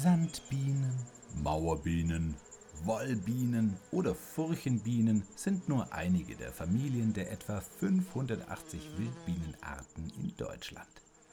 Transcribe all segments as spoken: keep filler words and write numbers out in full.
Sandbienen, Mauerbienen, Wollbienen oder Furchenbienen sind nur einige der Familien der etwa fünfhundertachtzig Wildbienenarten in Deutschland.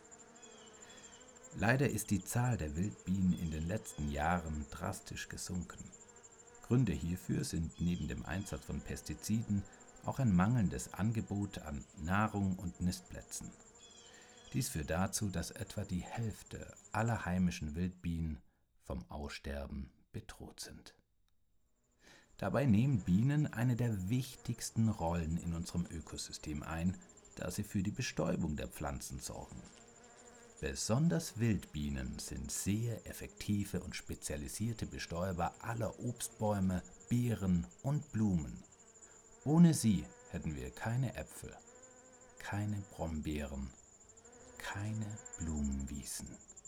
Leider ist die Zahl der Wildbienen in den letzten Jahren drastisch gesunken. Gründe hierfür sind neben dem Einsatz von Pestiziden auch ein mangelndes Angebot an Nahrung und Nistplätzen. Dies führt dazu, dass etwa die Hälfte aller heimischen Wildbienen vom Aussterben bedroht sind. Dabei nehmen Bienen eine der wichtigsten Rollen in unserem Ökosystem ein, da sie für die Bestäubung der Pflanzen sorgen. Besonders Wildbienen sind sehr effektive und spezialisierte Bestäuber aller Obstbäume, Beeren und Blumen. Ohne sie hätten wir keine Äpfel, keine Brombeeren, keine Blumenwiesen.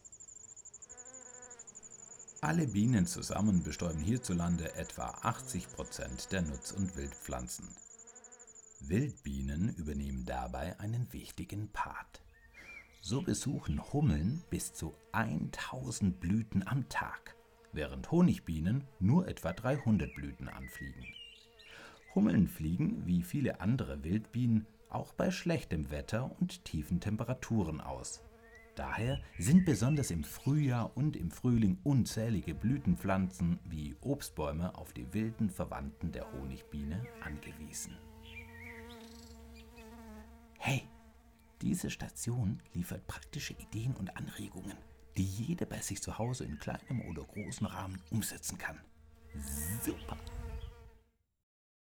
Alle Bienen zusammen bestäuben hierzulande etwa achtzig Prozent der Nutz- und Wildpflanzen. Wildbienen übernehmen dabei einen wichtigen Part. So besuchen Hummeln bis zu tausend Blüten am Tag, während Honigbienen nur etwa dreihundert Blüten anfliegen. Hummeln fliegen, wie viele andere Wildbienen, auch bei schlechtem Wetter und tiefen Temperaturen aus. Daher sind besonders im Frühjahr und im Frühling unzählige Blütenpflanzen wie Obstbäume auf die wilden Verwandten der Honigbiene angewiesen. Hey! Diese Station liefert praktische Ideen und Anregungen, die jeder bei sich zu Hause in kleinem oder großem Rahmen umsetzen kann. Super!